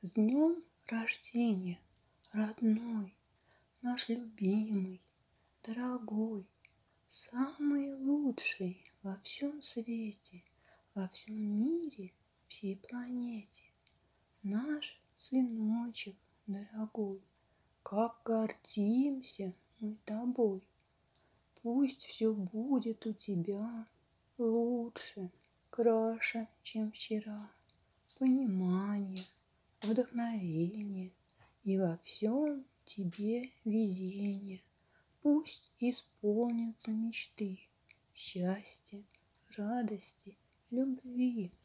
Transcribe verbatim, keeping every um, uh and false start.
С днем рождения, родной, наш любимый, дорогой, самый лучший во всем свете, во всем мире, всей планете. Наш сыночек дорогой, как гордимся мы тобой. Пусть все будет у тебя лучше, краше, чем вчера. Понимание, вдохновение и во всем тебе везение. Пусть исполнятся мечты, счастья, радости, любви.